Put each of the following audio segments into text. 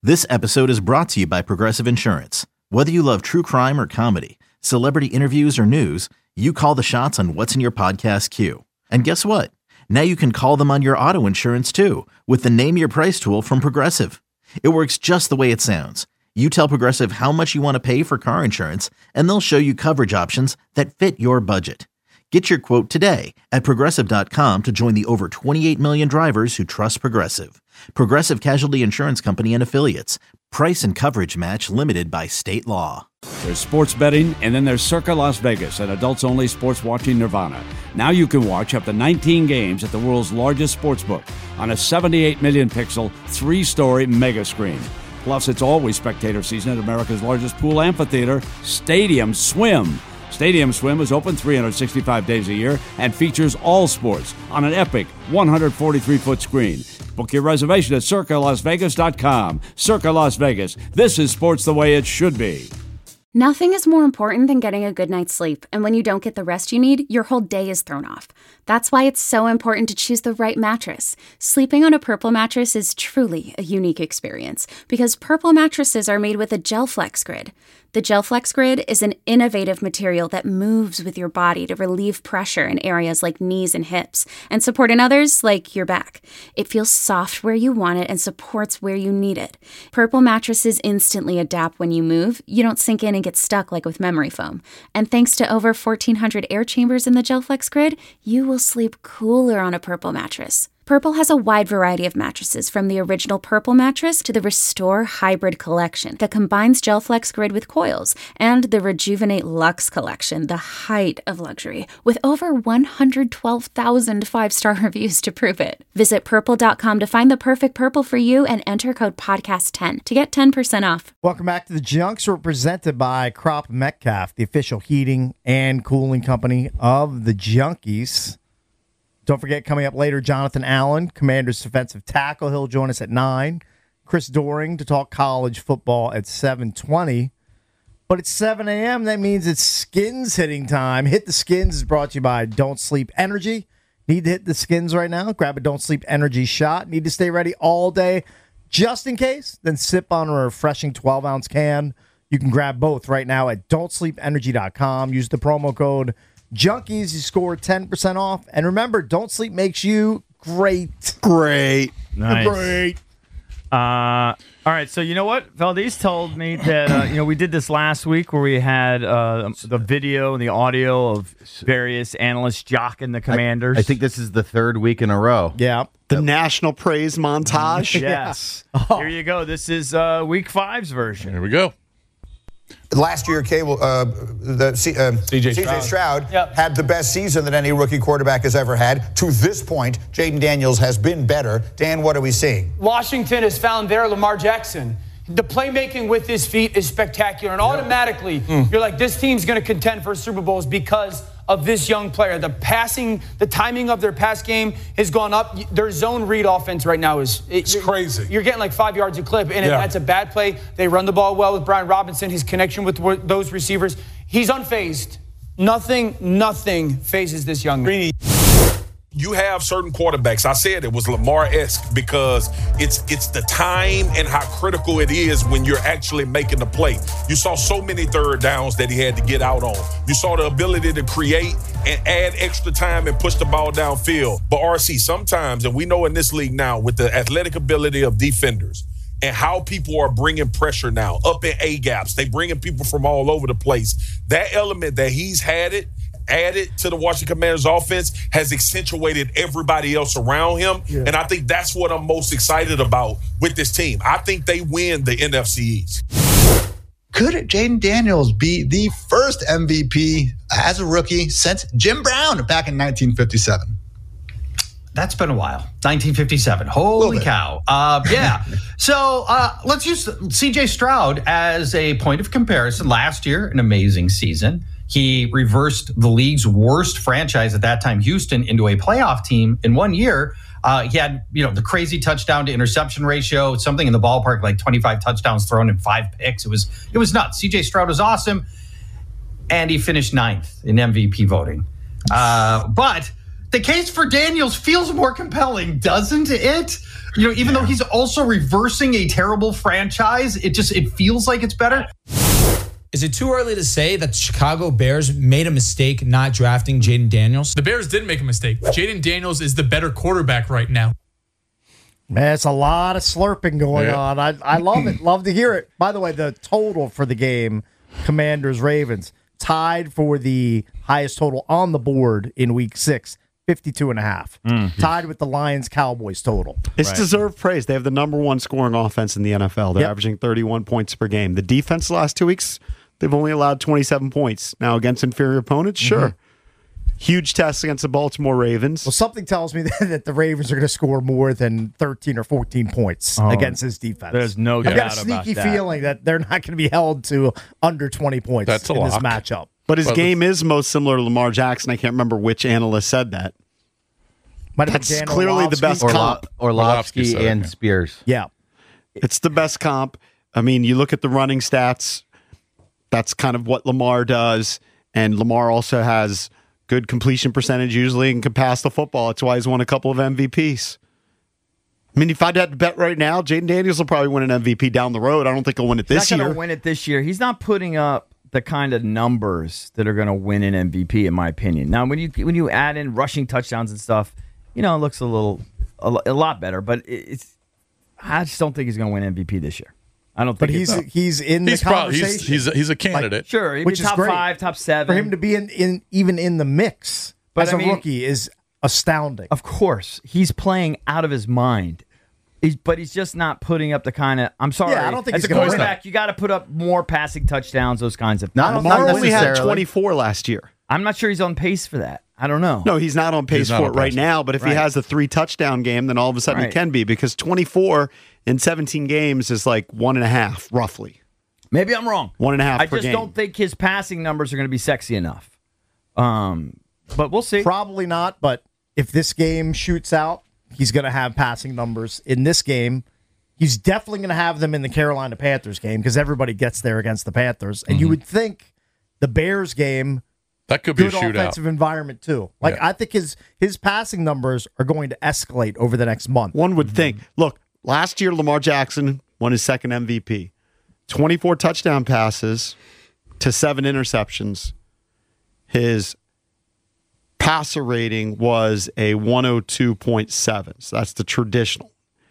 This episode is brought to you by Progressive Insurance. Whether you love true crime or comedy, celebrity interviews or news, you call the shots on what's in your podcast queue. And guess what? Now you can call them on your auto insurance too with the Name Your Price tool from Progressive. It works just the way it sounds. You tell Progressive how much you want to pay for car insurance, and they'll show you coverage options that fit your budget. Get your quote today at Progressive.com to join the over 28 million drivers who trust Progressive. Progressive Casualty Insurance Company and Affiliates. Price and coverage match limited by state law. There's sports betting, and then there's Circa Las Vegas, an adults-only sports watching nirvana. Now you can watch up to 19 games at the world's largest sportsbook on a 78 million pixel, 3-story mega screen. Plus, it's always spectator season at America's largest pool amphitheater, Stadium Swim. Stadium Swim is open 365 days a year and features all sports on an epic 143-foot screen. Book your reservation at CircaLasVegas.com. Circa Las Vegas. This is sports the way it should be. Nothing is more important than getting a good night's sleep, and when you don't get the rest you need, your whole day is thrown off. That's why it's so important to choose the right mattress. Sleeping on a Purple mattress is truly a unique experience because Purple mattresses are made with a GelFlex Grid. The GelFlex Grid is an innovative material that moves with your body to relieve pressure in areas like knees and hips and support in others like your back. It feels soft where you want it and supports where you need it. Purple mattresses instantly adapt when you move. You don't sink in and get stuck like with memory foam. And thanks to over 1,400 air chambers in the GelFlex Grid, you will sleep cooler on a Purple mattress. Purple has a wide variety of mattresses, from the original Purple mattress to the Restore Hybrid collection that combines GelFlex Grid with coils, and the Rejuvenate Luxe collection, the height of luxury, with over 112,000 5-star reviews to prove it. Visit Purple.com to find the perfect Purple for you and enter code PODCAST10 to get 10% off. Welcome back to the Junks. We're presented by Crop Metcalf, the official heating and cooling company of the Junkies. Don't forget, coming up later, Jonathan Allen, Commanders defensive tackle. He'll join us at 9. Chris Doering to talk college football at 7:20. But it's 7 a.m. That means it's Skins hitting time. Hit the Skins is brought to you by Don't Sleep Energy. Need to hit the Skins right now? Grab a Don't Sleep Energy shot. Need to stay ready all day just in case? Then sip on a refreshing 12-ounce can. You can grab both right now at don'tsleepenergy.com. Use the promo code Junkies, you score 10% off. And remember, Don't Sleep makes you great. Great. Nice. Great. All right, so you know what? Valdez told me that we did this last week where we had the video and the audio of various analysts jocking the Commanders. I think this is the third week in a row. Yeah. The national praise montage. Yes. Here you go. This is week 5's version. Here we go. Last year, C.J. Stroud had the best season that any rookie quarterback has ever had. To this point, Jaden Daniels has been better. Dan, what are we seeing? Washington has found their Lamar Jackson. The playmaking with his feet is spectacular. And automatically, you're like, this team's going to contend for Super Bowls because of this young player. The timing of their pass game has gone up. Their zone read offense right now is crazy. You're getting like 5 yards a clip, and that's a bad play. They run the ball well with Brian Robinson. His connection with those receivers, he's unfazed. Nothing phases this young man. You have certain quarterbacks. I said it was Lamar-esque because it's the time and how critical it is when you're actually making the play. You saw so many third downs that he had to get out on. You saw the ability to create and add extra time and push the ball downfield. But RC, sometimes, and we know in this league now with the athletic ability of defenders and how people are bringing pressure now up in A-gaps, they bringing people from all over the place. That element that he's added to the Washington Commanders offense has accentuated everybody else around him. Yeah. And I think that's what I'm most excited about with this team. I think they win the NFC East. Could Jaden Daniels be the first MVP as a rookie since Jim Brown back in 1957? That's been a while. 1957. Holy cow. Yeah. So let's use C.J. Stroud as a point of comparison. Last year, an amazing season. He reversed the league's worst franchise at that time, Houston, into a playoff team in 1 year. He had, the crazy touchdown to interception ratio, something in the ballpark, like 25 touchdowns thrown and 5 picks. It was nuts. CJ Stroud was awesome. And he finished 9th in MVP voting. But the case for Daniels feels more compelling, doesn't it? Even though he's also reversing a terrible franchise, it feels like it's better. Is it too early to say that the Chicago Bears made a mistake not drafting Jayden Daniels? The Bears did make a mistake. Jayden Daniels is the better quarterback right now. Man, it's a lot of slurping going on. I love it. Love to hear it. By the way, the total for the game, Commanders-Ravens, tied for the highest total on the board in Week 6, 52.5. Tied with the Lions-Cowboys total. It's deserved praise. They have the number one scoring offense in the NFL. They're averaging 31 points per game. The defense the last 2 weeks, they've only allowed 27 points. Now, against inferior opponents, sure. Huge test against the Baltimore Ravens. Well, something tells me that the Ravens are going to score more than 13 or 14 points against his defense. There's no doubt about that. I've got a sneaky feeling that they're not going to be held to under 20 points in this matchup. But his game is most similar to Lamar Jackson. I can't remember which analyst said that. That's clearly the best comp. Orlovsky and Spears. Yeah. It's the best comp. I mean, you look at the running stats. That's kind of what Lamar does. And Lamar also has good completion percentage usually and can pass the football. That's why he's won a couple of MVPs. I mean, if I had to bet right now, Jayden Daniels will probably win an MVP down the road. I don't think he'll win it this year. He's not going to win it this year. He's not putting up the kind of numbers that are going to win an MVP, in my opinion. Now, when you add in rushing touchdowns and stuff, it looks a lot better. But I just don't think he's going to win MVP this year. I don't think. But he's in the conversation. He's a candidate. Sure, he'd be top 5, top 7. For him to be even in the mix as a rookie is astounding. Of course, he's playing out of his mind. But he's just not putting up the kind of. I'm sorry. Yeah, I don't think as a quarterback, you got to put up more passing touchdowns, those kinds of things. Lamar only had 24 last year. I'm not sure he's on pace for that. I don't know. No, he's not on pace for it right now. But if he has a 3-touchdown game, then all of a sudden he can be, because 24 in 17 games is like 1.5 roughly. Maybe I'm wrong. 1.5 per game. I just don't think his passing numbers are going to be sexy enough. But we'll see. Probably not. But if this game shoots out, he's going to have passing numbers in this game. He's definitely going to have them in the Carolina Panthers game because everybody gets there against the Panthers. And you would think the Bears game, that could be good a shootout. Offensive environment too. I think his passing numbers are going to escalate over the next month. One would think. Look, last year Lamar Jackson won his second MVP. 24 touchdown passes to 7 interceptions. His passer rating was a 102.7. So that's the traditional.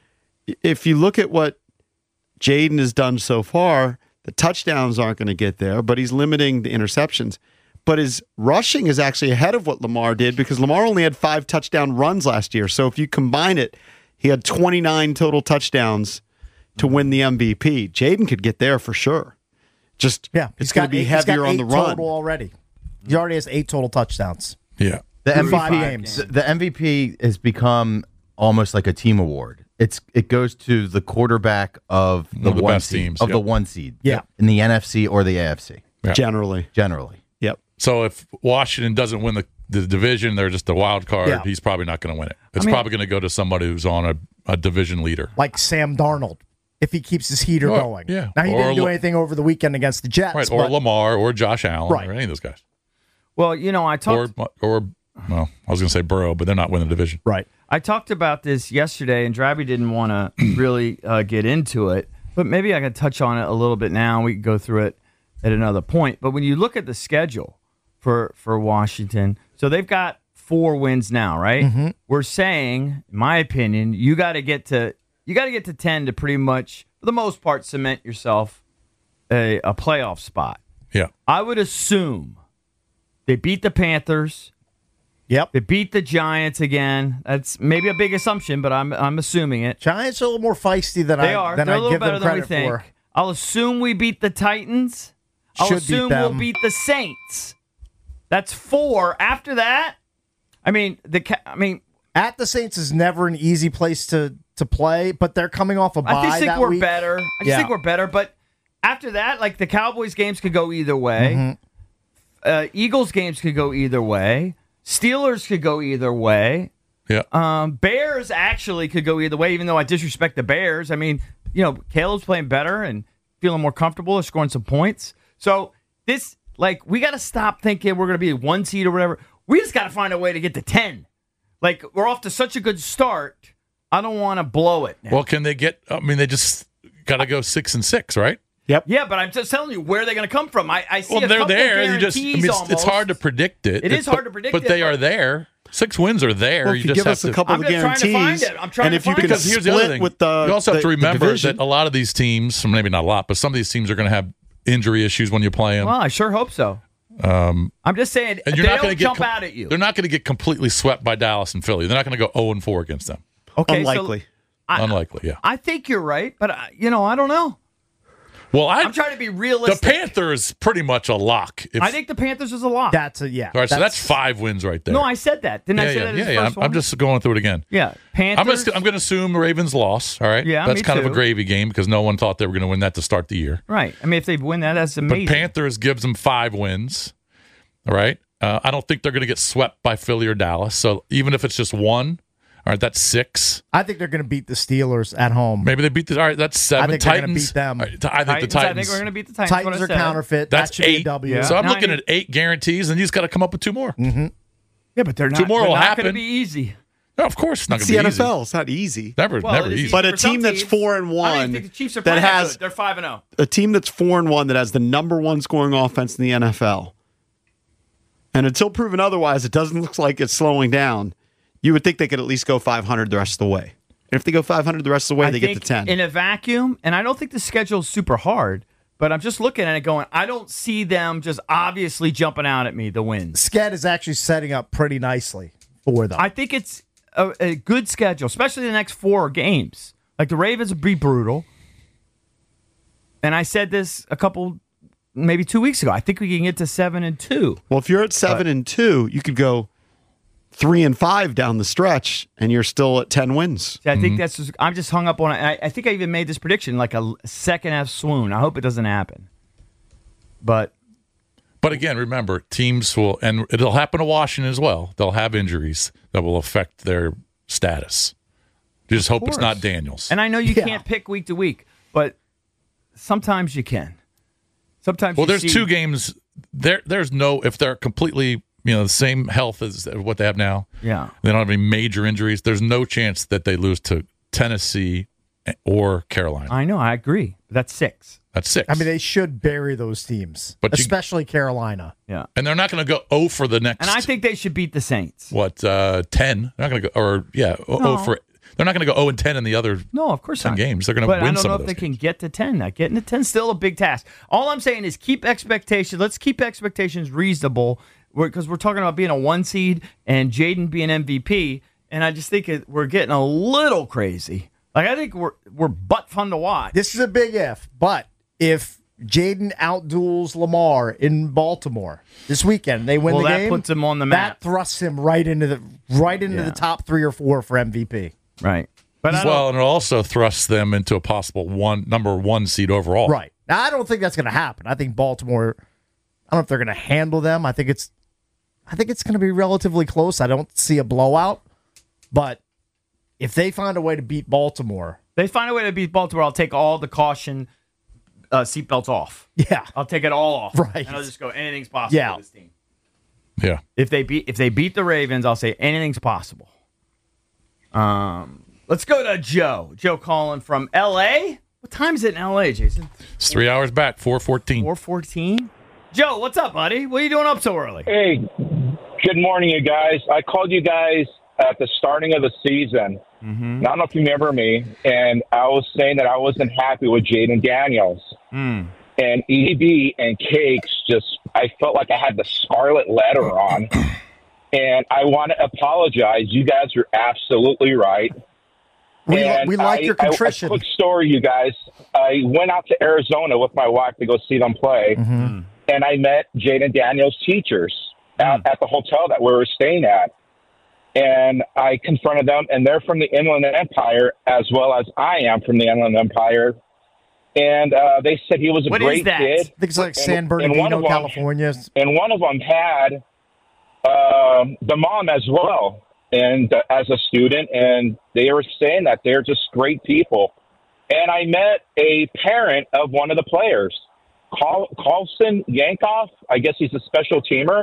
If you look at what Jayden has done so far, the touchdowns aren't going to get there, but he's limiting the interceptions. But his rushing is actually ahead of what Lamar did, because Lamar only had 5 touchdown runs last year. So if you combine it, he had 29 total touchdowns to win the MVP. Jayden could get there for sure. It's going to be heavier on the run. Total already. He already has 8 total touchdowns. Yeah. The MVP, the MVP has become almost like a team award. It goes to the quarterback of the best seed, teams, the 1 seed. Yeah. In the NFC or the AFC. Yeah. Generally. Yep. So if Washington doesn't win the division, they're just a wild card. Yeah. He's probably not going to win it. It's probably going to go to somebody who's on a division leader. Like Sam Darnold, if he keeps his heater going. Yeah. Now, he didn't do anything over the weekend against the Jets. Right. Or Lamar or Josh Allen or any of those guys. Well, I talked. Well, I was going to say Burrow, but they're not winning the division. Right. I talked about this yesterday, and Drabby didn't want to really get into it, but maybe I could touch on it a little bit now. We can go through it at another point. But when you look at the schedule for Washington, so they've got 4 wins now, right? Mm-hmm. We're saying, in my opinion, you got to get to 10 to pretty much, for the most part, cement yourself a playoff spot. Yeah. I would assume they beat the Panthers. Yep. They beat the Giants again. That's maybe a big assumption, but I'm assuming it. Giants are a little more feisty than they are. They're a little better than we think. For. I'll assume we beat the Titans. I'll assume we'll beat the Saints. That's 4. After that, at the Saints is never an easy place to play, but they're coming off a bye. I just think that we're week. better. I just think we're better, but after that, like the Cowboys games could go either way. Mm-hmm. Eagles games could go either way. Steelers could go either way. Yeah. Bears actually could go either way, even though I disrespect the Bears. I mean, Caleb's playing better and feeling more comfortable or scoring some points. So we got to stop thinking we're going to be a 1 seed or whatever. We just got to find a way to get to 10. Like, we're off to such a good start. I don't want to blow it now. Well, can they get? I mean, they just got to go 6-6, right? Yep. Yeah, but I'm just telling you where they're going to come from. I see Well, a they're couple there. You guarantees just. I mean, it's hard to predict it. It is hard to predict but it, they are but- there. 6 wins are there. Well, if you just give have us a to, couple I'm of just trying to guarantees, find it. I'm trying and to if you find can it. because here's the other split thing. with the you also have to the remember division. that a lot of these teams, maybe not a lot, but some of these teams are going to have injury issues when you play them. Well, I sure hope so. I'm just saying, and they you're not don't going to jump out at you. They're not going to get completely swept by Dallas and Philly. They're not going to go 0-4 against them. Okay, Unlikely. Unlikely, yeah. I think you're right, but, I don't know. Well, I'm trying to be realistic. The Panthers pretty much a lock. I think the Panthers is a lock. Yeah. All right, so that's 5 wins right there. No, I said that. Didn't I say that as the first one? I'm just going through it again. Yeah, Panthers. I'm going to assume the Ravens loss. All right. Yeah, that's me kind of a too. gravy game because no one thought they were going to win that to start the year. Right. I mean, if they win that, that's amazing. But Panthers gives them 5 wins. All right. I don't think they're going to get swept by Philly or Dallas. So even if it's just 1, all right, that's 6. I think they're going to beat the Steelers at home. Maybe they beat the. All right, that's 7. I think they're going to Titans. beat them. All right, I think the Titans. I think we're going to beat the Titans. Titans are counterfeit. That's that should be a 8. W. Yeah. So I'm No, looking at 8 guarantees, and you just got to come up with 2 more. Mm-hmm. Yeah, but they're not. 2 more they're will not happen. going to be easy. No, of course, it's not It's going the to be NFL. easy. It's not easy. Never Well, easy. But a for some team that's teams. 4-1, I don't even think the Chiefs are that playing has good. They're 5-0. a team that's 4-1 that has the number 1 scoring offense in the NFL. And until proven otherwise, it doesn't look like it's slowing down. You would think they could at least go 500 the rest of the way. And if they go 500 the rest of the way, I they get think to 10. in a vacuum, and I don't think the schedule's super hard, but I'm just looking at it going, I don't see them just obviously jumping out at me, the wins. Sked is actually setting up pretty nicely for them. I think it's a good schedule, especially the next 4 games. Like the Ravens would be brutal. And I said this maybe 2 weeks ago. I think we can get to 7-2. Well, if you're at 7-2, you could go 3-5 down the stretch, and you're still at 10 wins. I think that's just, I'm just hung up on it. I think I even made this prediction, like a second half swoon. I hope it doesn't happen. But again, remember, teams will, and it'll happen to Washington as well. They'll have injuries that will affect their status. You just hope it's not Daniels. And I know you can't pick week to week, but sometimes you can. Sometimes. Well, you there's see, 2 games. There's no, if they're completely, the same health as what they have now. Yeah. They don't have any major injuries. There's no chance that they lose to Tennessee or Carolina. I know. I agree. That's 6. That's 6. I mean, they should bury those teams, But especially Carolina. Yeah. And they're not going to go 0 for the next. And I think they should beat the Saints. 10. They're not going to go, 0 for. They're not going to go 0-10 in the other. No, of course 10 not. games. They're going to But win I don't some know of if those they can get to 10. Now, getting to 10 is still a big task. All I'm saying is keep expectations. Let's keep expectations reasonable because we're talking about being a 1 seed and Jaden being MVP. And I just think we're getting a little crazy. Like I think we're butt fun to watch. This is a big if, but if Jaden outduels Lamar in Baltimore this weekend, they win the game. That puts him on the map. That thrusts him right into the top 3 or 4 for MVP. Right. But and it also thrusts them into a possible number 1 seed overall. Right. Now, I don't think that's going to happen. I think Baltimore, I don't know if they're going to handle them. I think it's going to be relatively close. I don't see a blowout. But if they find a way to beat Baltimore. I'll take all the caution seatbelts off. Yeah. I'll take it all off. Right. And I'll just go, anything's possible with this team. Yeah. If they beat the Ravens, I'll say anything's possible. Let's go to Joe. Joe calling from L.A. What time is it in L.A., Jason? It's 3 hours back, 4:14. 4:14? Joe, what's up, buddy? What are you doing up so early? Hey, good morning, you guys. I called you guys at the starting of the season. Mm-hmm. I don't know if you remember me, and I was saying that I wasn't happy with Jaden Daniels. Mm. And EB and Cakes I felt like I had the scarlet letter on. And I want to apologize. You guys are absolutely right. We like your contrition. A quick story, you guys. I went out to Arizona with my wife to go see them play, and I met Jaden Daniels' teachers at the hotel that we were staying at. And I confronted them, and they're from the Inland Empire, as well as I am from the Inland Empire. And they said he was a great kid. I think it's like San Bernardino, California. And one of them had the mom as well, and as a student, and they were saying that they're just great people. And I met a parent of one of the players, Carlson Yankoff. I guess he's a special teamer.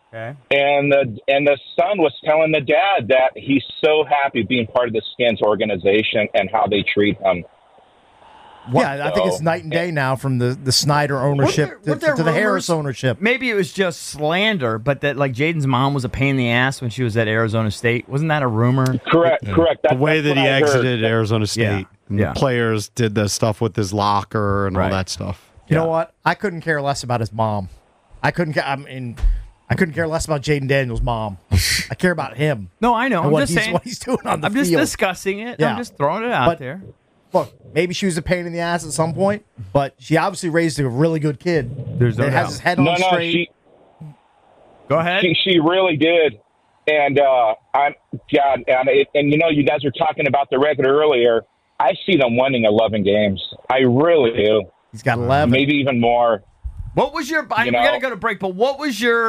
Okay. And the son was telling the dad that he's so happy being part of the Skins organization and how they treat him. Yeah, I think it's night and day now from the Snyder ownership to the Harris ownership. Maybe it was just slander, but that like Jaden's mom was a pain in the ass when she was at Arizona State. Wasn't that a rumor? Correct. The way that he exited Arizona State. And Yeah. the players did the stuff with his locker and all that stuff. You know what? I couldn't care less about his mom. I couldn't care less about Jaden Daniels' mom. I care about him. No, I know. And I'm what just saying. what he's doing on the I'm field. just discussing it. Yeah. I'm just throwing it out But there. Look, maybe she was a pain in the ass at some point, but she obviously raised a really good kid. There's no that doubt. has his head on straight. Go ahead. She really did. And and you know, you guys were talking about the record earlier. I see them winning 11 games. I really do. He's got 11, maybe even more. What was your? We're gonna go to break, but what was your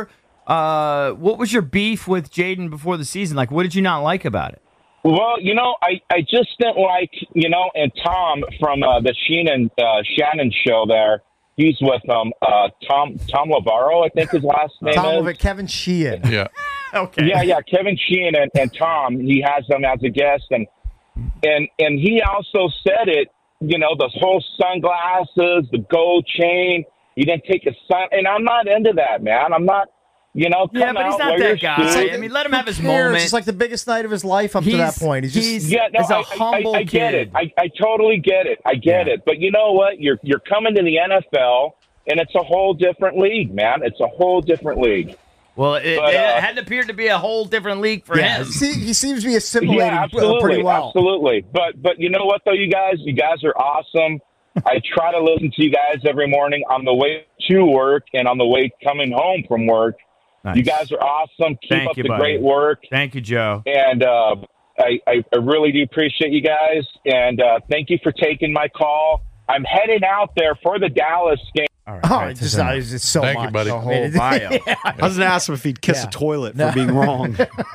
beef with Jaden before the season? Like, what did you not like about it? Well, you know, I just didn't like, you know, and Tom from the Shannon show there, he's with Tom Lavaro, I think his last name is. Kevin Sheehan. Yeah. Okay. Yeah, Kevin Sheehan and Tom, he has them as a guest, and he also said it, you know, the whole sunglasses, the gold chain, he didn't take his sun, and I'm not into that, man. I'm not. You know, yeah, but he's not that guy. I mean, let him have his moment. It's like the biggest night of his life up to that point. He's a humble I get kid. it. I totally get it. I get it. But you know what? You're coming to the NFL, and it's a whole different league, man. It's a whole different league. Well, it hadn't appeared to be a whole different league for him. He seems to be assimilating pretty well. Absolutely. But you know what, though, you guys are awesome. I try to listen to you guys every morning on the way to work and on the way coming home from work. Nice. You guys are awesome. Keep up the buddy. great work. Thank you, Joe. And I really do appreciate you guys. And thank you for taking my call. I'm heading out there for the Dallas game. All right. It's so Thank much. you, buddy. The whole bio. I was going to ask him if he'd kiss a toilet for being wrong.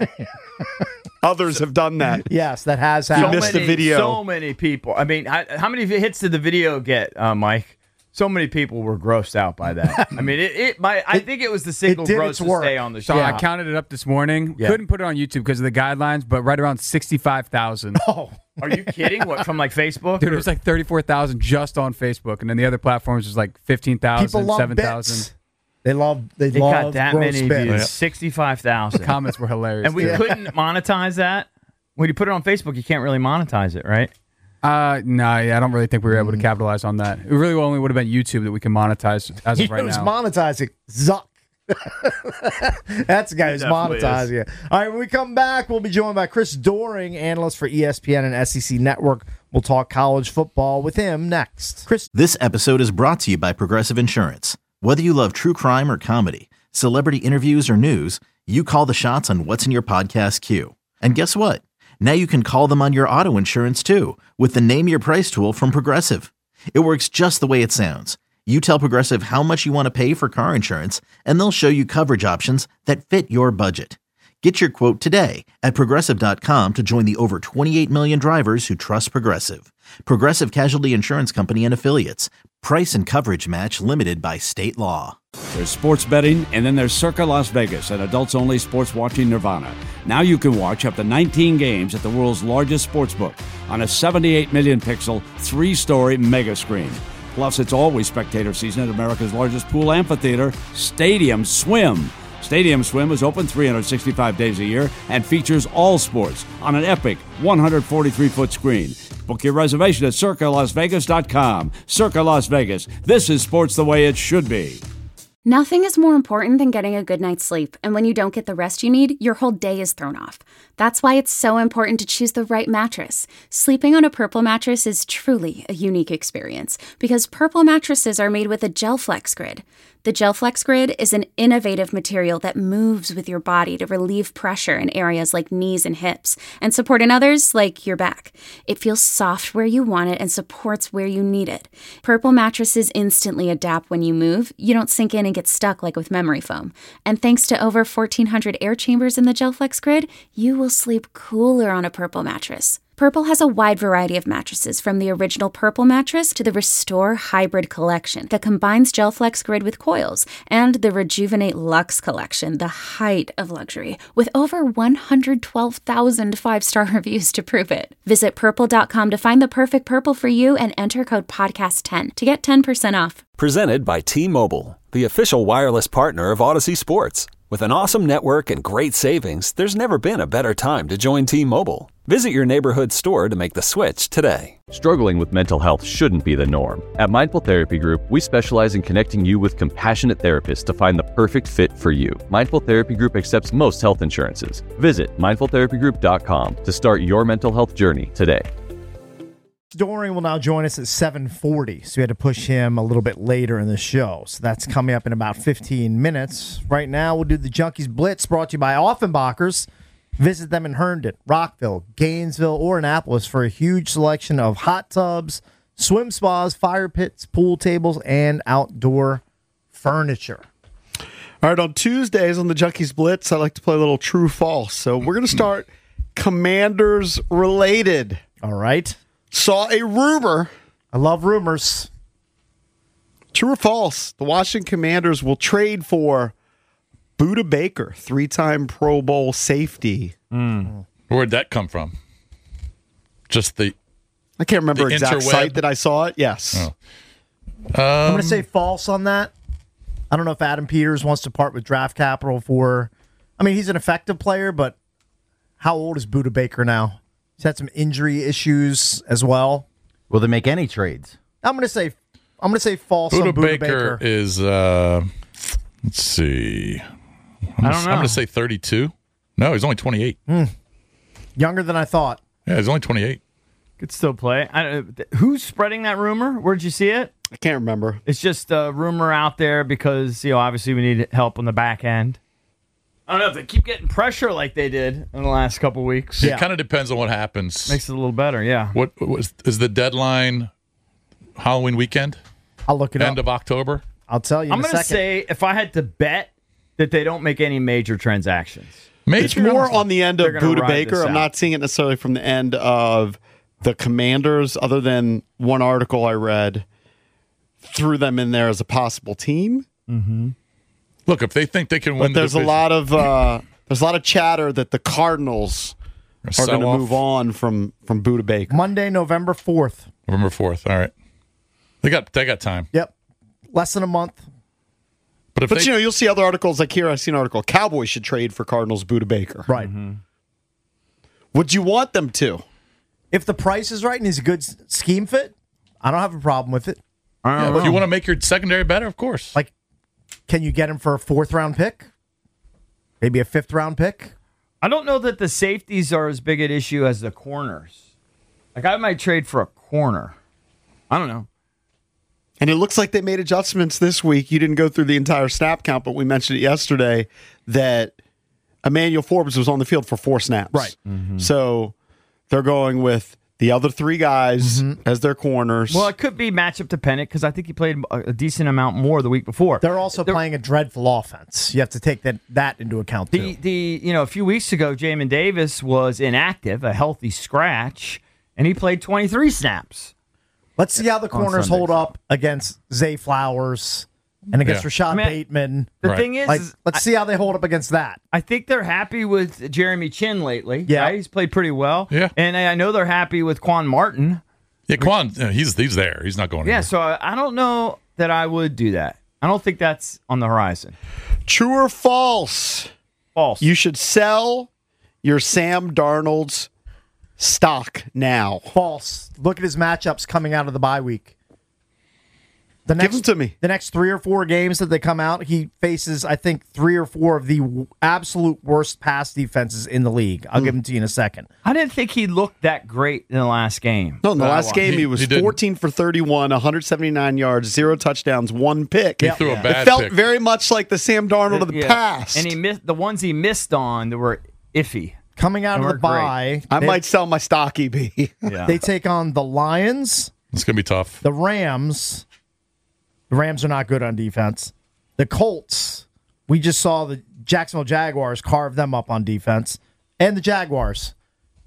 Others have done that. Yes, that has happened. You missed the video. So many people. I mean, how many hits did the video get, Mike? So many people were grossed out by that. I mean, I think it was the single grossest day on the show. So I counted it up this morning. Yeah. Couldn't put it on YouTube because of the guidelines, but right around 65,000. Oh, are you kidding? What, from like Facebook? Dude, it was like 34,000 just on Facebook, and then the other platforms was like 15,000, People love 7,000. bits. They love got that gross many bits. views. 65,000. The comments were hilarious. And we couldn't monetize that. When you put it on Facebook, you can't really monetize it, right? No, I don't really think we were able to capitalize on that. It really only would have been YouTube that we can monetize as of right Who's now. monetizing? Zuck. That's the guy who's Definitely monetizing it. All right, when we come back, we'll be joined by Chris Doering, analyst for ESPN and SEC Network. We'll talk college football with him next. Chris. This episode is brought to you by Progressive Insurance. Whether you love true crime or comedy, celebrity interviews or news, you call the shots on what's in your podcast queue. And guess what? Now you can call them on your auto insurance too with the Name Your Price tool from Progressive. It works just the way it sounds. You tell Progressive how much you want to pay for car insurance, and they'll show you coverage options that fit your budget. Get your quote today at Progressive.com to join the over 28 million drivers who trust Progressive. Progressive Casualty Insurance Company and Affiliates. Price and coverage match limited by state law. There's sports betting, and then there's Circa Las Vegas, an adults-only sports watching nirvana. Now you can watch up to 19 games at the world's largest sportsbook on a 78 million pixel, 3-story mega screen. Plus, it's always spectator season at America's largest pool amphitheater, Stadium Swim. Stadium Swim is open 365 days a year and features all sports on an epic 143-foot screen. Book your reservation at CircaLasVegas.com. Circa Las Vegas. This is sports the way it should be. Nothing is more important than getting a good night's sleep, and when you don't get the rest you need, your whole day is thrown off. That's why it's so important to choose the right mattress. Sleeping on a Purple mattress is truly a unique experience, because Purple mattresses are made with a GelFlex Grid. The GelFlex Grid is an innovative material that moves with your body to relieve pressure in areas like knees and hips, and support in others like your back. It feels soft where you want it and supports where you need it. Purple mattresses instantly adapt when you move. You don't sink in and get stuck like with memory foam. And thanks to over 1,400 air chambers in the GelFlex Grid, you will sleep cooler on a Purple mattress. Purple has a wide variety of mattresses, from the original Purple mattress to the Restore Hybrid collection that combines GelFlex Grid with coils, and the Rejuvenate Luxe collection, the height of luxury, with over 112,000 five-star reviews to prove it. Visit Purple.com to find the perfect Purple for you and enter code podcast10 to get 10% off. Presented by T-Mobile, the official wireless partner of Odyssey Sports. With an awesome network and great savings, there's never been a better time to join T-Mobile. Visit your neighborhood store to make the switch today. Struggling with mental health shouldn't be the norm. At Mindful Therapy Group, we specialize in connecting you with compassionate therapists to find the perfect fit for you. Mindful Therapy Group accepts most health insurances. Visit mindfultherapygroup.com to start your mental health journey today. Dorian will now join us at 7:40, so we had to push him a little bit later in the show. So that's coming up in about 15 minutes. Right now, we'll do the Junkies Blitz, brought to you by Offenbachers. Visit them in Herndon, Rockville, Gainesville, or Annapolis for a huge selection of hot tubs, swim spas, fire pits, pool tables, and outdoor furniture. All right, on Tuesdays on the Junkies Blitz, I like to play a little true false. So we're going to start Commanders related. All right. Saw a rumor. I love rumors. True or false? The Washington Commanders will trade for Budda Baker, 3-time Pro Bowl safety. Where'd that come from? Just the I can't remember the exact interweb? site that I saw it. Yes. Oh. I'm going to say false on that. I don't know if Adam Peters wants to part with draft capital for... I mean, he's an effective player, but how old is Budda Baker now? He's had some injury issues as well. Will they make any trades? I'm going to say false Budda on Budda Baker Baker. is, let's see. I'm going to say 32. No, he's only 28. Younger than I thought. Yeah, he's only 28. Could still play. Who's spreading that rumor? Where'd you see it? I can't remember. It's just a rumor out there because, obviously we need help on the back end. I don't know if they keep getting pressure like they did in the last couple weeks. It kind of depends on what happens. Makes it a little better, yeah. What is the deadline? Halloween weekend? I'll look it End up. of October? I'll tell you I'm in a going to second. say, if I had to bet, that they don't make any major transactions. It's more on the end of They're gonna Budda ride Baker. this I'm out. not seeing it necessarily from the end of the Commanders, other than one article I read threw them in there as a possible team. Mm-hmm. Look, if they think they can win But there's the a division, lot of chatter that the Cardinals are Sell going to off. move on from Budda Baker. Monday, November 4th. November 4th. All right. They got time. Yep. Less than a month. But if But they, you'll see other articles like here. I see an article: Cowboys should trade for Cardinals Budda Baker. Right. Would you want them to? If the price is right and he's a good scheme fit, I don't have a problem with it. yeah, if you want to make your secondary better, of course. Like, can you get him for a 4th-round pick? Maybe a 5th-round pick? I don't know that the safeties are as big an issue as the corners. Like, I might trade for a corner. I don't know. And it looks like they made adjustments this week. You didn't go through the entire snap count, but we mentioned it yesterday that Emmanuel Forbes was on the field for 4 snaps. Right. So they're going with the other 3 guys as their corners. Well, it could be matchup dependent because I think he played a decent amount more the week before. They're also playing a dreadful offense. You have to take that into account, too. A few weeks ago, Jamin Davis was inactive, a healthy scratch, and he played 23 snaps. Let's see how the corners hold up against Zay Flowers and against Rashad Bateman. The thing is, let's see how they hold up against that. I think they're happy with Jeremy Chin lately. Yeah. Right? He's played pretty well. Yeah. And I know they're happy with Quan Martin. Yeah, Quan, he's there. He's not going Yeah, anywhere. so I don't know that I would do that. I don't think that's on the horizon. True or false? False. You should sell your Sam Darnold's stock now. False. Look at his matchups coming out of the bye week. Give them to me. The next 3 or 4 games that they come out, he faces, I think, 3 or 4 of the absolute worst pass defenses in the league. I'll give them to you in a second. I didn't think he looked that great in the last game. No, in the last game he was 14 for 31, 179 yards, 0 touchdowns, 1 pick. He threw a bad It felt pick. very much like the Sam Darnold of the Yeah. past. And he missed the ones he missed on that were iffy. Coming out And of the we're great. bye, I might sell my stock, EB. Yeah. they take on the Lions, It's going to be tough. the Rams. The Rams are not good on defense. The Colts, we just saw the Jacksonville Jaguars carve them up on defense. And the Jaguars.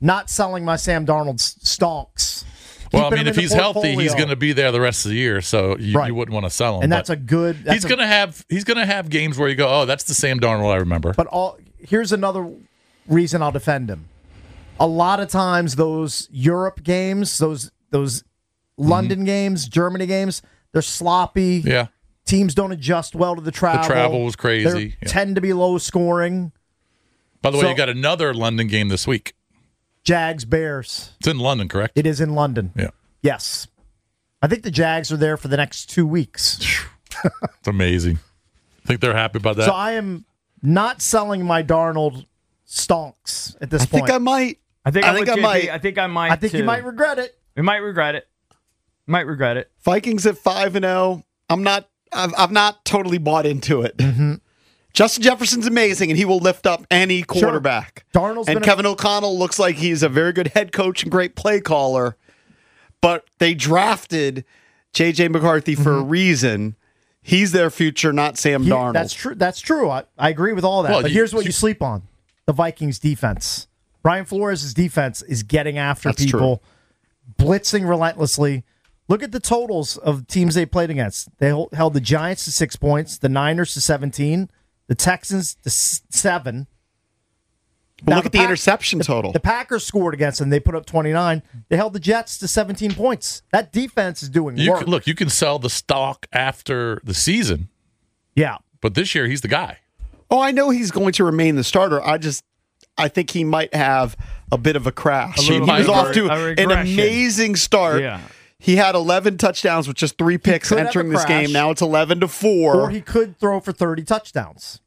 not selling my Sam Darnold stonks. Well, I Keeping mean, him if in he's the healthy, he's portfolio. going to be there the rest of the year, so you wouldn't want to sell him. And that's a good. He's going to have games where you go, oh, that's the Sam Darnold I remember. But here's another reason I'll defend him. A lot of times those Europe games, those London games, Germany games, they're sloppy. Yeah. Teams don't adjust well to the travel. The travel was crazy. They tend to be low scoring. By the way, you got another London game this week. Jags, Bears. It's in London, correct? It is in London. Yeah. Yes. I think the Jags are there for the next 2 weeks. It's amazing. I think they're happy about that. So I am not selling my Darnold stonks at this point. I think I might. I think I might. I think you might regret it. We might regret it. Might regret it. Vikings at 5-0. I'm not totally bought into it. Mm-hmm. Justin Jefferson's amazing, and he will lift up any quarterback. Darnold's and Kevin O'Connell looks like he's a very good head coach and great play caller. But they drafted J.J. McCarthy for a reason. He's their future, not Sam Darnold. That's true. That's true. I agree with all that. Well, but here's what you sleep on: the Vikings' defense. Brian Flores' defense is getting after people, blitzing relentlessly. Look at the totals of teams they played against. They held the Giants to 6 points, the Niners to 17, the Texans to 7. Well, look at the interception total. The Packers scored against them. They put up 29. They held the Jets to 17 points. That defense is doing work. You can sell the stock after the season. Yeah. But this year, he's the guy. Oh, I know he's going to remain the starter. I think he might have a bit of a crash. He was off to an amazing start. Yeah. He had 11 touchdowns with just 3 picks entering this game. Now it's 11-4. Or he could throw for 30 touchdowns.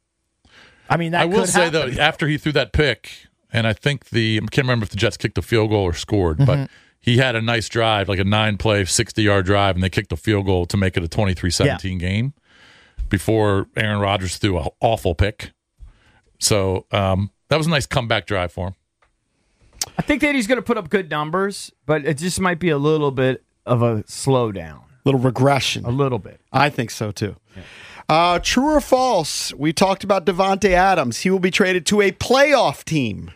I mean, that I will could say, happen. though, after he threw that pick, and I think I can't remember if the Jets kicked a field goal or scored, but he had a nice drive, like a 9-play, 60-yard drive, and they kicked a field goal to make it a 23-17 game before Aaron Rodgers threw an awful pick. So that was a nice comeback drive for him. I think that he's going to put up good numbers, but it just might be a little bit of a slowdown. Little regression. A little bit. I think so, too. True or false? We talked about Davante Adams. He will be traded to a playoff team.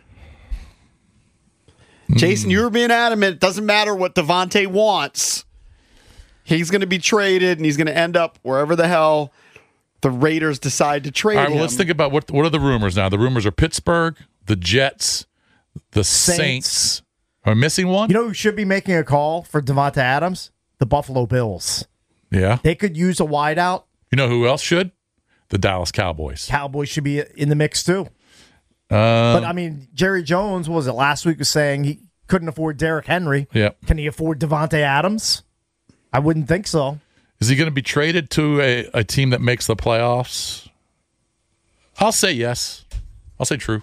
Jason, you were being adamant. It doesn't matter what Davante wants. He's going to be traded, and he's going to end up wherever the hell the Raiders decide to trade All right, him. well, let's think about what are the rumors now. The rumors are Pittsburgh, the Jets, the Saints. Am I missing one? You know who should be making a call for Davante Adams? The Buffalo Bills. Yeah. They could use a wideout. You know who else should? The Dallas Cowboys. Cowboys should be in the mix, too. But, I mean, Jerry Jones, what was it, last week was saying he couldn't afford Derrick Henry. Yep. Can he afford Davante Adams? I wouldn't think so. Is he going to be traded to a team that makes the playoffs? I'll say yes. I'll say true.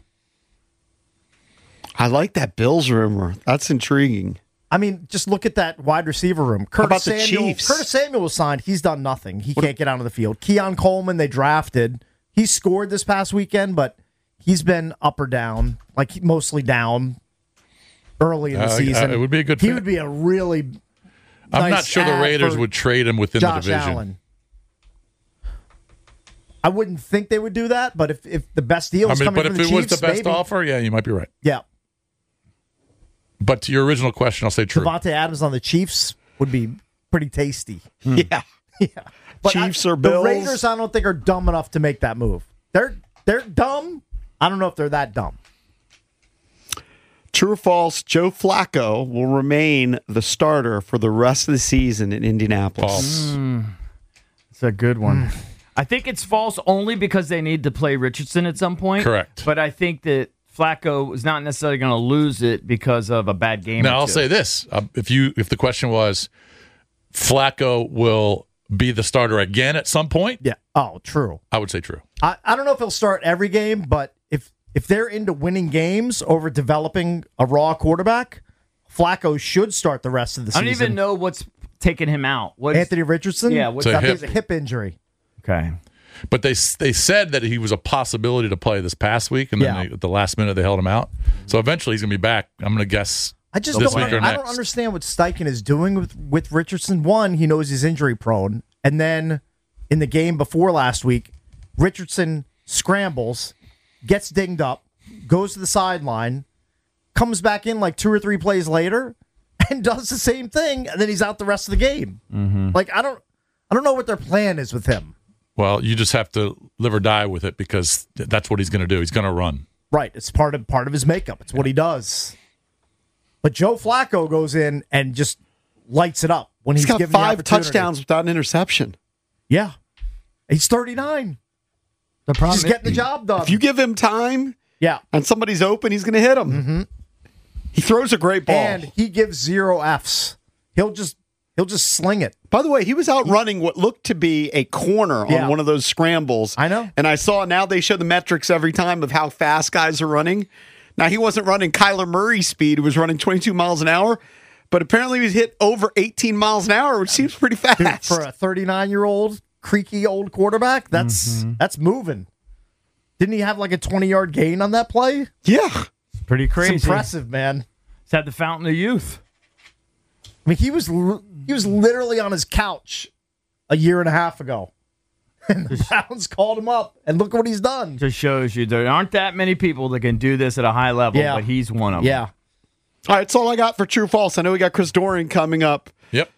I like that Bills rumor. That's intriguing. I mean, just look at that wide receiver room. How about the Chiefs? Curtis Samuel was signed. He's done nothing. He can't get out of the field. Keon Coleman, they drafted. He scored this past weekend, but he's been up or down, like mostly down early in the season. It would be a good He fit. would be a really I'm nice not sure the add Raiders for would trade him within Josh the division. Allen. I wouldn't think they would do that, but if the best deal is coming but from if the it Chiefs, was the best maybe. offer, yeah, you might be right. Yeah. But to your original question, I'll say true. Davante Adams on the Chiefs would be pretty tasty. Yeah. But Chiefs or Bills? The Raiders, I don't think, are dumb enough to make that move. They're dumb. I don't know if they're that dumb. True or false? Joe Flacco will remain the starter for the rest of the season in Indianapolis. False. It's a good one. I think it's false only because they need to play Richardson at some point. Correct. But I think that Flacco is not necessarily going to lose it because of a bad game. Now or I'll two. say this: if the question was, Flacco will be the starter again at some point, Yeah. Oh, true. I would say true. I don't know if he'll start every game, but if they're into winning games over developing a raw quarterback, Flacco should start the rest of the I season. don't even know what's taking him out. What's, Anthony Richardson? Yeah, what's I think it's a hip injury. Okay. But they said that he was a possibility to play this past week, and then at the last minute they held him out. So eventually he's going to be back. I'm going to guess. I just this don't. week or I next. don't understand what Steichen is doing with Richardson. One, he knows he's injury prone, and then in the game before last week, Richardson scrambles, gets dinged up, goes to the sideline, comes back in like 2 or 3 plays later and does the same thing, and then he's out the rest of the game. Mm-hmm. Like, I don't know what their plan is with him. Well, you just have to live or die with it because that's what he's going to do. He's going to run. Right. It's part of his makeup. It's what he does. But Joe Flacco goes in and just lights it up when he's got given the 5 opportunity. touchdowns without an interception. Yeah. He's 39. The problem He's getting the job done. If you give him time, yeah, and somebody's open, he's going to hit him. Mm-hmm. He throws a great ball, and he gives 0 Fs. He'll just sling it. By the way, he was out running what looked to be a corner on one of those scrambles. I know. And I saw now they show the metrics every time of how fast guys are running. Now, he wasn't running Kyler Murray speed. He was running 22 miles an hour. But apparently he was hit over 18 miles an hour, which seems pretty fast. Dude, for a 39-year-old, creaky old quarterback, that's moving. Didn't he have like a 20-yard gain on that play? Yeah. It's pretty crazy. It's impressive, man. It's at the fountain of youth. I mean, he was literally on his couch a year and a half ago. And the Browns called him up, and look what he's done. Just shows you there aren't that many people that can do this at a high level, but he's one of them. Yeah. All right, that's all I got for True False. I know we got Chris Doering coming up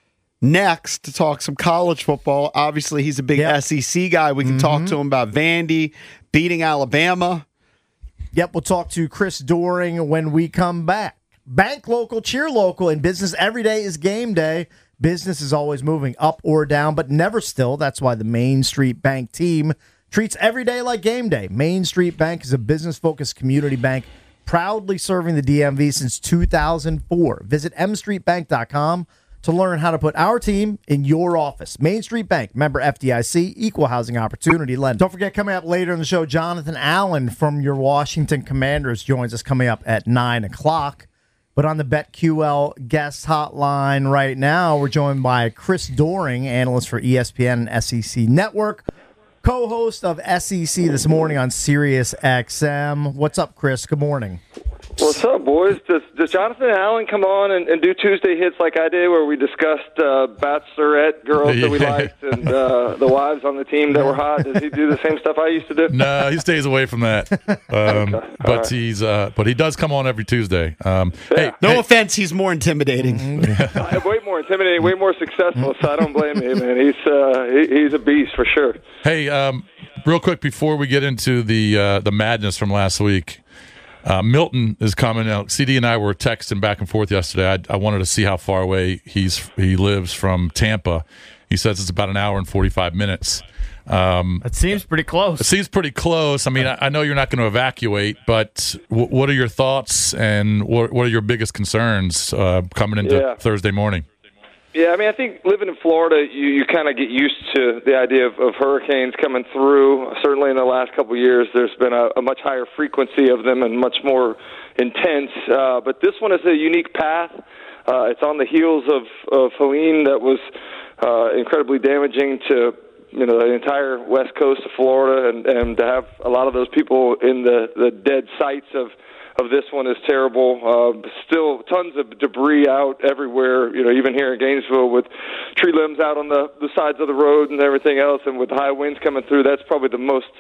next to talk some college football. Obviously, he's a big SEC guy. We can talk to him about Vandy beating Alabama. Yep, we'll talk to Chris Doering when we come back. Bank local, cheer local, and business every day is game day. Business is always moving up or down, but never still. That's why the Main Street Bank team treats every day like game day. Main Street Bank is a business-focused community bank proudly serving the DMV since 2004. Visit mstreetbank.com to learn how to put our team in your office. Main Street Bank, member FDIC, equal housing opportunity lender. Don't forget, coming up later in the show, Jonathan Allen from your Washington Commanders joins us coming up at 9 o'clock. But on the BetQL guest hotline right now, we're joined by Chris Doering, analyst for ESPN and SEC Network, co-host of SEC This Morning on Sirius XM. What's up, Chris? Good morning. What's up, boys? Does Jonathan Allen come on and do Tuesday hits like I did, where we discussed bachelorette girls that we liked and the wives on the team that were hot? Does he do the same stuff I used to do? No, he stays away from that. But he does come on every Tuesday. No offense, he's more intimidating. Way more intimidating, way more successful. So I don't blame him, man. He's a beast for sure. Hey, real quick before we get into the madness from last week. Milton is coming out. CD and I were texting back and forth yesterday. I wanted to see how far away he lives from Tampa. He says it's about an hour and 45 minutes. That seems pretty close. It seems pretty close. I mean, I know you're not going to evacuate, but what are your thoughts and what are your biggest concerns coming into Thursday morning? Yeah, I mean, I think living in Florida, you kind of get used to the idea of hurricanes coming through. Certainly in the last couple of years, there's been a much higher frequency of them and much more intense. But this one is a unique path. It's on the heels of Helene that was incredibly damaging to the entire west coast of Florida, and to have a lot of those people in the dead sites of this one is terrible. Still tons of debris out everywhere, even here in Gainesville with tree limbs out on the sides of the road and everything else, and with high winds coming through. That's probably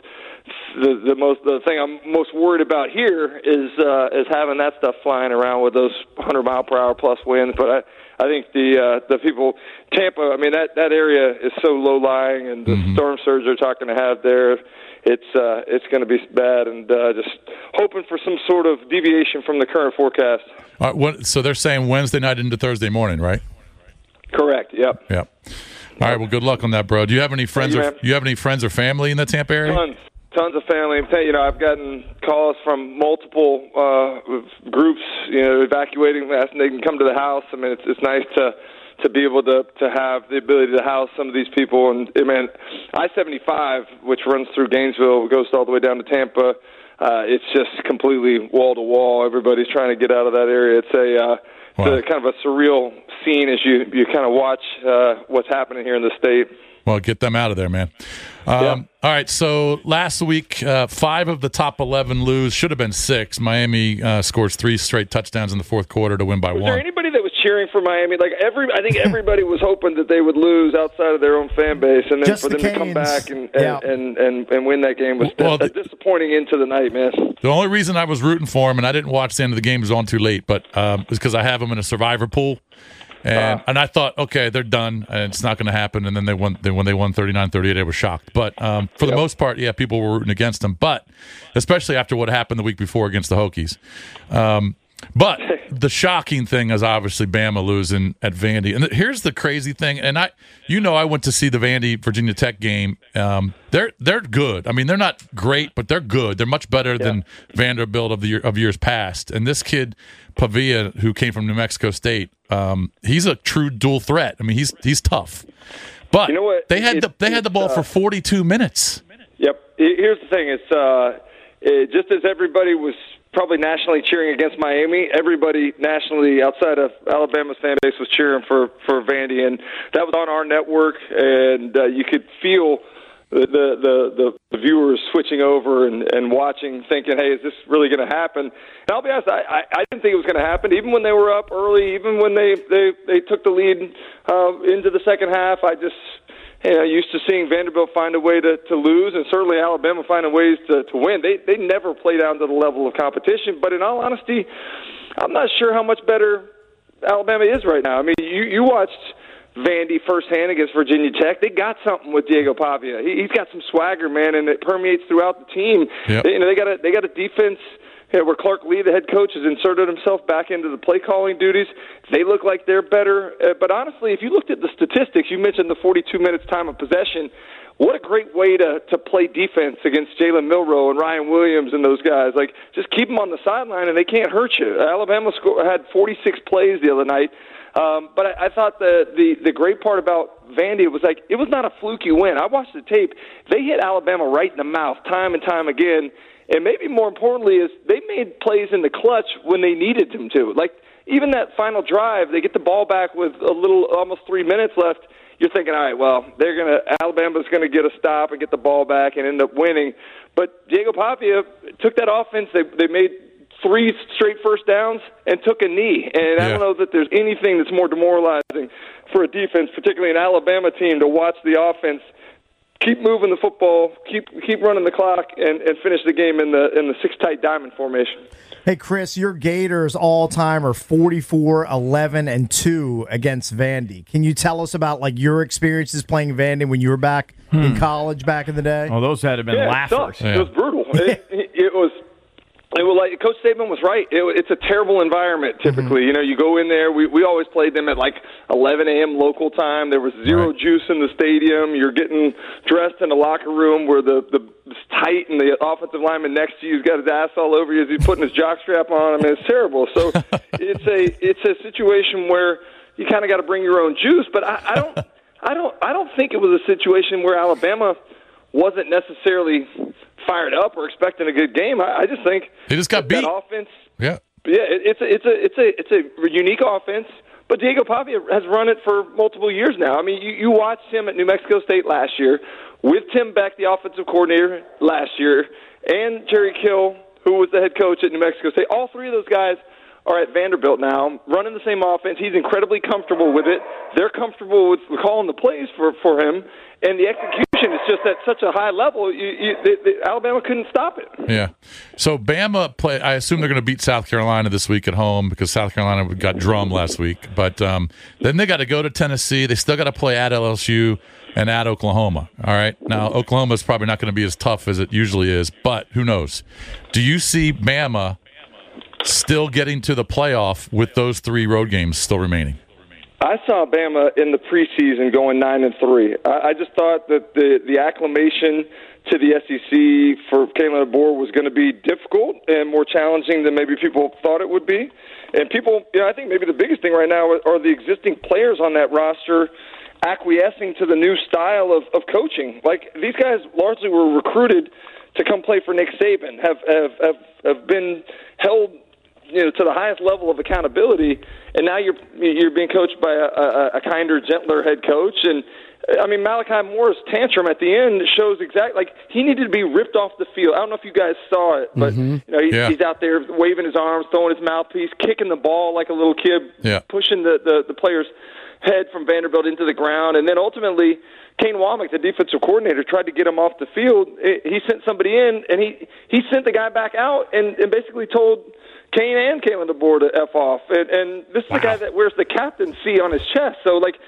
the thing I'm most worried about here is having that stuff flying around with those 100-mile-per-hour plus winds. But I think the people, Tampa, I mean, that area is so low-lying, and the storm surge they're talking to have there, it's going to be bad, and just hoping for some sort of deviation from the current forecast. So they're saying Wednesday night into Thursday morning, right? Correct. Yep. All right. Well, good luck on that, bro. Do you have any friends or family in the Tampa area? Tons of family. I've gotten calls from multiple groups, evacuating, asking they can come to the house. I mean, it's nice to be able to have the ability to house some of these people. And, man, I-75, which runs through Gainesville, goes all the way down to Tampa. It's just completely wall-to-wall. Everybody's trying to get out of that area. It's a kind of a surreal scene as you kind of watch what's happening here in the state. Well, get them out of there, man. All right, so last week, 5 of the top 11 lose. Should have been 6. Miami scores 3 straight touchdowns in the fourth quarter to win by 1. Was there anybody that was cheering for Miami. Like I think everybody was hoping that they would lose outside of their own fan base, and then Just for the them to come Canes. back and win that game was a disappointing into the night, man. The only reason I was rooting for him, and I didn't watch the end of the game, it was on too late, but is because I have them in a survivor pool. And I thought, okay, they're done, and it's not going to happen. And then when they won 39-38, I was shocked. But for the most part, yeah, people were rooting against them. But especially after what happened the week before against the Hokies. But the shocking thing is obviously Bama losing at Vandy. And here's the crazy thing. And I went to see the Vandy Virginia Tech game. They're good. I mean, they're not great, but they're good. They're much better than Vanderbilt of years past. And this kid Pavia, who came from New Mexico State, he's a true dual threat. I mean, he's tough. But they had the ball for 42 minutes. Yep. Here's the thing. It's just as everybody was probably nationally cheering against Miami, everybody nationally outside of Alabama's fan base was cheering for Vandy, and that was on our network, and you could feel the viewers switching over and watching, thinking, hey, is this really going to happen? And I'll be honest, I didn't think it was going to happen. Even when they were up early, even when they took the lead into the second half, I just used to seeing Vanderbilt find a way to lose, and certainly Alabama finding ways to win. They never play down to the level of competition, but in all honesty, I'm not sure how much better Alabama is right now. I mean, you watched Vandy firsthand against Virginia Tech. They got something with Diego Pavia. He's got some swagger, man, and it permeates throughout the team. Yep. They got a defense where Clark Lee, the head coach, has inserted himself back into the play calling duties. They look like they're better. But honestly, if you looked at the statistics, you mentioned the 42 minutes time of possession. What a great way to play defense against Jalen Milroe and Ryan Williams and those guys. Like, just keep them on the sideline and they can't hurt you. Alabama had 46 plays the other night. But I thought the great part about Vandy was like, it was not a fluky win. I watched the tape. They hit Alabama right in the mouth time and time again. And maybe more importantly is they made plays in the clutch when they needed them to. Like, even that final drive, they get the ball back with almost 3 minutes left. You're thinking, all right, well, Alabama's going to get a stop and get the ball back and end up winning. But Diego Pavia took that offense. They made 3 straight first downs and took a knee. And I don't know that there's anything that's more demoralizing for a defense, particularly an Alabama team, to watch the offense keep moving the football, keep running the clock, and finish the game in the six tight diamond formation. Hey, Chris, your Gators all-time are 44-11-2 against Vandy. Can you tell us about your experiences playing Vandy when you were back in college back in the day? Oh, those had to have been laughers. It was brutal. It was like Coach Saban was right. It's a terrible environment typically. Mm-hmm. You go in there. We always played them at 11 a.m. local time. There was zero juice in the stadium. You're getting dressed in a locker room where it's tight, and the offensive lineman next to you's got his ass all over you as he's putting his jockstrap on. I mean, it's terrible. So it's a situation where you kind of got to bring your own juice. But I don't think it was a situation where Alabama wasn't necessarily fired up or expecting a good game. I just think they just got beat. That offense, it's a unique offense. But Diego Pavia has run it for multiple years now. I mean, you watched him at New Mexico State last year with Tim Beck, the offensive coordinator last year, and Jerry Kill, who was the head coach at New Mexico State. All three of those guys are at Vanderbilt now, running the same offense. He's incredibly comfortable with it. They're comfortable with calling the plays for him, and the execution is just at such a high level, Alabama couldn't stop it. Yeah. So Bama I assume they're going to beat South Carolina this week at home because South Carolina got drummed last week. But then they got to go to Tennessee. They still got to play at LSU and at Oklahoma. All right. Now, Oklahoma is probably not going to be as tough as it usually is, but who knows? Do you see Bama still getting to the playoff with those 3 road games still remaining? I saw Bama in the preseason going 9-3. I just thought that the acclimation to the SEC for Kalen DeBoer was going to be difficult and more challenging than maybe people thought it would be. And people, I think maybe the biggest thing right now are the existing players on that roster acquiescing to the new style of coaching. Like, these guys largely were recruited to come play for Nick Saban, have been held to the highest level of accountability, and now you're being coached by a kinder, gentler head coach, and I mean, Malachi Moore's tantrum at the end shows exactly like he needed to be ripped off the field. I don't know if you guys saw it, but he's out there waving his arms, throwing his mouthpiece, kicking the ball like a little kid, pushing the player's head from Vanderbilt into the ground, and then ultimately Kane Womack, the defensive coordinator, tried to get him off the field. He sent somebody in, and he sent the guy back out and basically told Kane and Kalen DeBoer to F off. And this is the guy that wears the captaincy on his chest. So, like,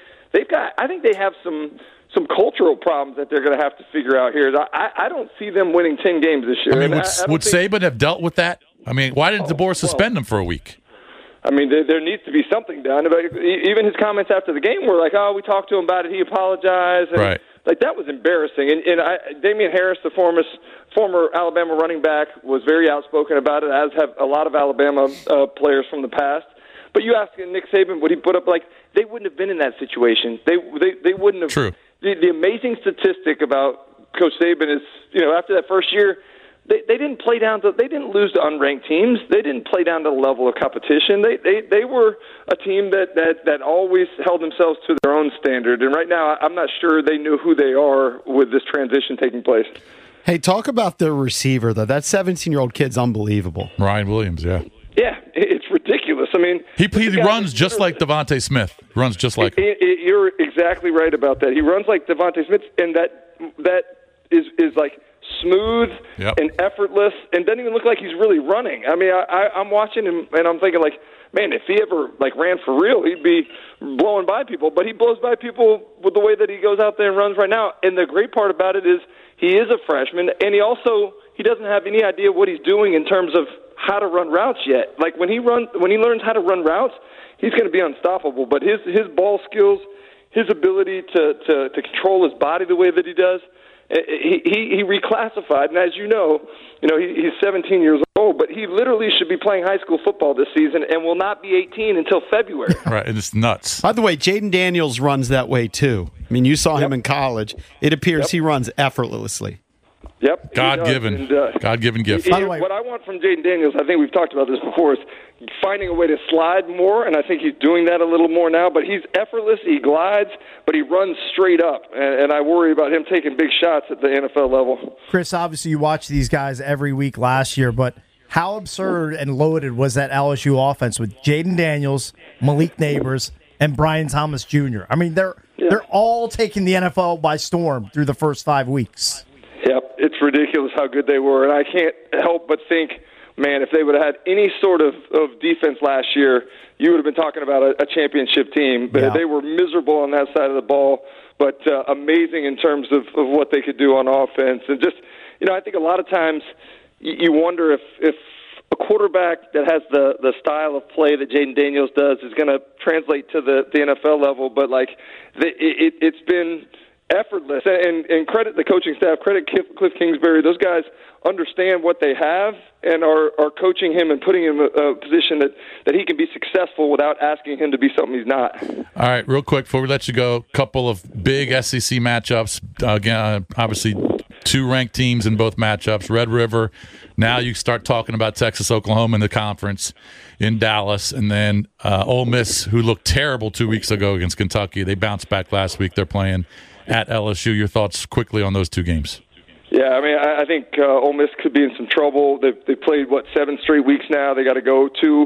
I think they have some cultural problems that they're going to have to figure out here. I don't see them winning 10 games this year. I mean, would Saban have dealt with that? I mean, why did DeBoer suspend him for a week? I mean, there needs to be something done. Even his comments after the game were like, "Oh, we talked to him about it. He apologized." And right. Like, that was embarrassing. And Damian Harris, the former Alabama running back, was very outspoken about it, as have a lot of Alabama players from the past. But you ask Nick Saban, would he put up, like, they wouldn't have been in that situation. They wouldn't have. True. The amazing statistic about Coach Saban is, after that first year, they didn't play down to, they didn't lose to unranked teams. They didn't play down to the level of competition. They were a team that always held themselves to their own standard. And right now, I'm not sure they knew who they are with this transition taking place. Hey, talk about their receiver, though. That 17-year-old kid's unbelievable. Ryan Williams, yeah. Yeah, it's ridiculous. I mean, he runs just like Devontae Smith. Runs just like him. You're exactly right about that. He runs like Devontae Smith, and that is like smooth and effortless, and doesn't even look like he's really running. I mean, I'm watching him, and I'm thinking, like, man, if he ever ran for real, he'd be blowing by people. But he blows by people with the way that he goes out there and runs right now. And the great part about it is he is a freshman, and he doesn't have any idea what he's doing in terms of how to run routes yet. Like, when he learns how to run routes, he's going to be unstoppable. But his ball skills, his ability to control his body the way that he does. He reclassified, and as you know, he's 17 years old, but he literally should be playing high school football this season and will not be 18 until February. Right, and it's nuts. By the way, Jaden Daniels runs that way too. I mean, you saw him in college. It appears he runs effortlessly. Yep. God-given gift. By the way, what I want from Jaden Daniels, I think we've talked about this before, is finding a way to slide more, and I think he's doing that a little more now. But he's effortless, he glides, but he runs straight up, and I worry about him taking big shots at the NFL level. Chris, obviously you watched these guys every week last year, but how absurd and loaded was that LSU offense with Jaden Daniels, Malik Nabers, and Brian Thomas Jr.? I mean, they're all taking the NFL by storm through the first 5 weeks. Yep, it's ridiculous how good they were, and I can't help but think, man, if they would have had any sort of defense last year, you would have been talking about a championship team. But they were miserable on that side of the ball, but amazing in terms of what they could do on offense. And just, I think a lot of times you wonder if a quarterback that has the style of play that Jaden Daniels does is going to translate to the NFL level. But, like, it's been effortless, and credit the coaching staff, credit Cliff Kingsbury. Those guys understand what they have and are coaching him and putting him in a position that he can be successful without asking him to be something he's not. All right, real quick before we let you go, a couple of big SEC matchups. Again, obviously 2 ranked teams in both matchups. Red River. Now you start talking about Texas, Oklahoma in the conference in Dallas, and then Ole Miss, who looked terrible 2 weeks ago against Kentucky. They bounced back last week. They're playing at LSU. Your thoughts quickly on those 2 games? Yeah, I mean, I think Ole Miss could be in some trouble. They've played, 7 straight weeks now. They got to go to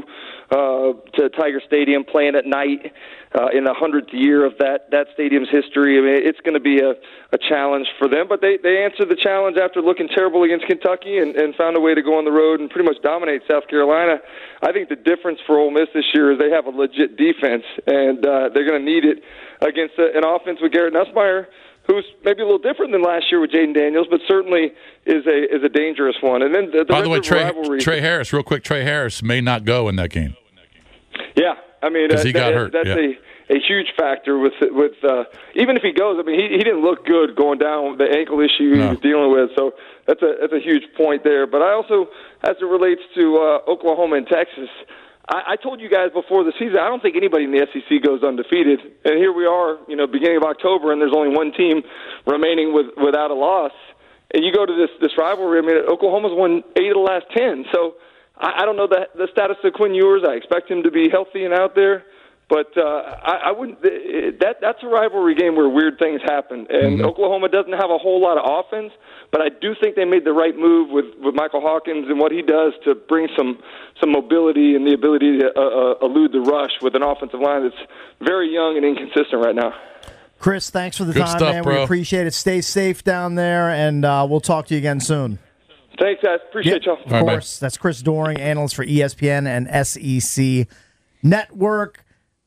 Tiger Stadium, playing at night in the 100th year of that stadium's history. I mean, it's going to be a challenge for them. But they answered the challenge after looking terrible against Kentucky and found a way to go on the road and pretty much dominate South Carolina. I think the difference for Ole Miss this year is they have a legit defense, and they're going to need it against an offense with Garrett Nussmeier, who's maybe a little different than last year with Jaden Daniels, but certainly is a dangerous one. And then by the way, Trey Harris, real quick, Trey Harris may not go in that game. Yeah, I mean, he got hurt. That's a huge factor with even if he goes. I mean, he didn't look good going down with the ankle issue he was dealing with. So that's a huge point there. But I also, as it relates to Oklahoma and Texas, I told you guys before the season, I don't think anybody in the SEC goes undefeated. And here we are, beginning of October, and there's only one team remaining without a loss. And you go to this rivalry. I mean, Oklahoma's won 8 of the last 10. So I don't know the status of Quinn Ewers. I expect him to be healthy and out there. But I wouldn't. That's a rivalry game where weird things happen, and Oklahoma doesn't have a whole lot of offense. But I do think they made the right move with Michael Hawkins and what he does to bring some mobility and the ability to elude the rush with an offensive line that's very young and inconsistent right now. Chris, thanks for the Good time, stuff, man. bro. We appreciate it. Stay safe down there, and we'll talk to you again soon. Thanks, guys. Appreciate y'all. Of course. That's Chris Doering, analyst for ESPN and SEC Network.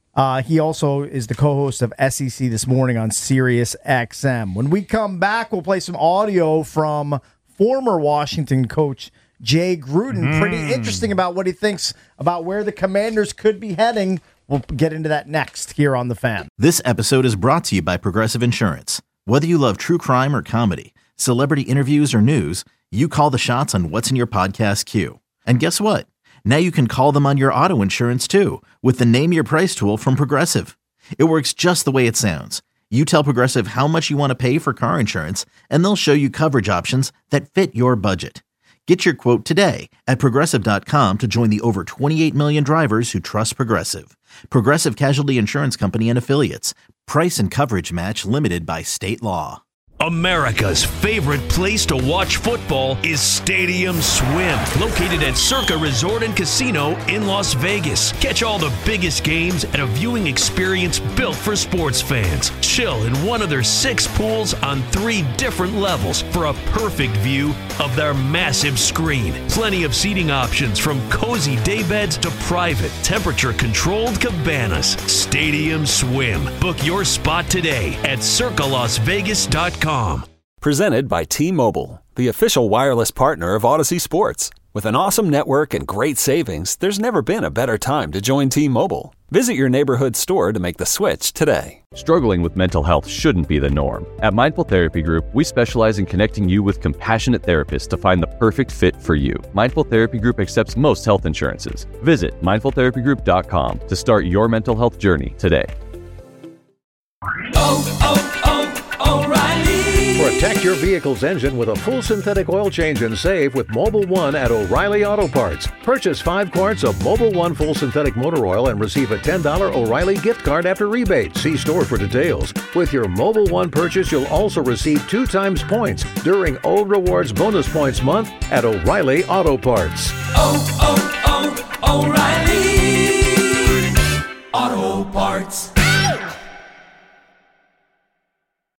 He also is the co-host of SEC This Morning on Sirius XM. When we come back, we'll play some audio from former Washington coach Jay Gruden. Pretty interesting about what he thinks about where the Commanders could be heading. We'll get into that next here on The Fan. This episode is brought to you by Progressive Insurance. Whether you love true crime or comedy, celebrity interviews or news, you call the shots on what's in your podcast queue. And guess what? Now you can call them on your auto insurance too with the Name Your Price tool from Progressive. It works just the way it sounds. You tell Progressive how much you want to pay for car insurance, and they'll show you coverage options that fit your budget. Get your quote today at Progressive.com to join the over 28 million drivers who trust Progressive. Progressive Casualty Insurance Company and Affiliates. Price and coverage match limited by state law. America's favorite place to watch football is Stadium Swim, located at Circa Resort and Casino in Las Vegas. Catch all the biggest games at a viewing experience built for sports fans. Chill in one of their 6 pools on 3 different levels for a perfect view of their massive screen. Plenty of seating options from cozy daybeds to private, temperature-controlled cabanas. Stadium Swim. Book your spot today at circalasvegas.com. Presented by T-Mobile, the official wireless partner of Odyssey Sports. With an awesome network and great savings, there's never been a better time to join T-Mobile. Visit your neighborhood store to make the switch today. Struggling with mental health shouldn't be the norm. At Mindful Therapy Group, we specialize in connecting you with compassionate therapists to find the perfect fit for you. Mindful Therapy Group accepts most health insurances. Visit mindfultherapygroup.com to start your mental health journey today. O'Reilly. Protect your vehicle's engine with a full synthetic oil change and save with Mobil 1 at O'Reilly Auto Parts. Purchase 5 quarts of Mobil 1 full synthetic motor oil and receive a $10 O'Reilly gift card after rebate. See store for details. With your Mobil 1 purchase, you'll also receive 2 times points during O Rewards Bonus Points Month at O'Reilly Auto Parts. O'Reilly Auto Parts.